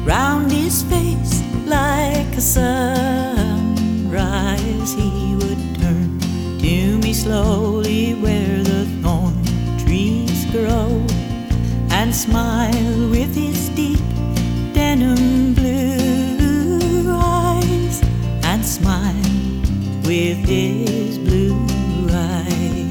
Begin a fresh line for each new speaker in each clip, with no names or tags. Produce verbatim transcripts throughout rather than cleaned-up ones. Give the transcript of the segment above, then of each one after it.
round his face like a sunrise. He would turn to me slowly where the thorn trees grow, and smile with his deep denim blue eyes, and smile with his blue eyes.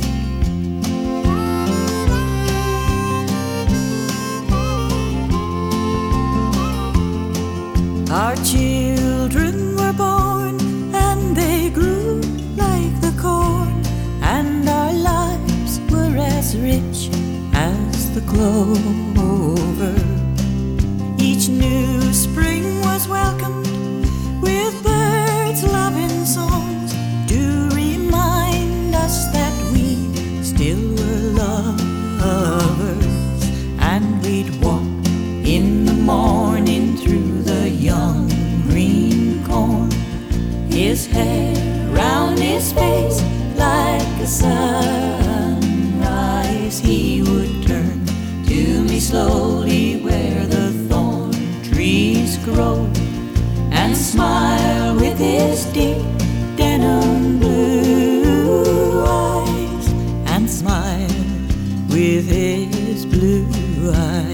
Our children were born and they grew like the corn, and our lives were as rich as the clover. Each new spring was welcomed with birds' loving songs to remind us that we still were lovers. And we'd walk in the morning through the young green corn, his hair round his face like a sunrise. He would turn to me slowly where the thorn trees grow, and smile with his deep denim blue eyes, and smile with his blue eyes.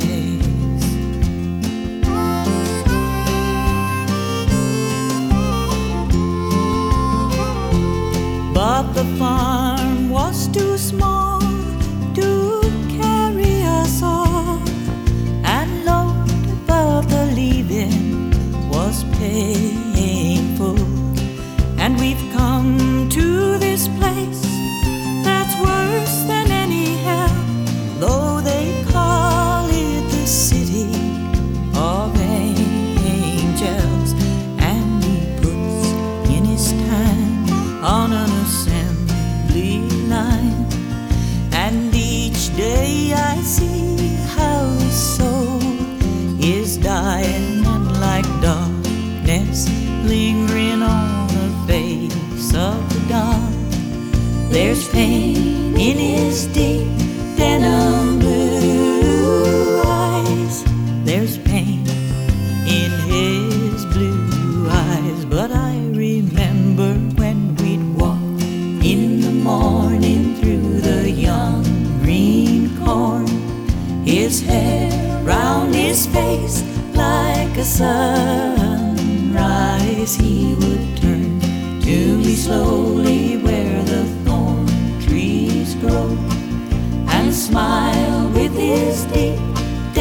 But the farm was too small to carry us all, and Lord, but the leaving was painful. And we've come to this place that's worse than any hell, though they call it the city of angels. And he puts in his time on an assembly line, and each day I see how his soul is dying, and like darkness lingering on the face of the dawn, there's pain in his deep denim blue eyes. There's pain in his blue eyes. But I remember when we'd walk in the morning through the young green corn, his hair round his face like a sunrise. He would turn to me slowly where the thorn trees grow, and smile with his deep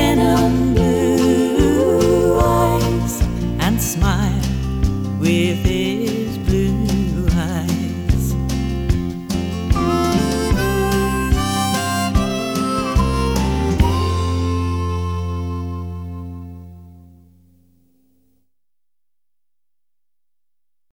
denim blue eyes, and smile with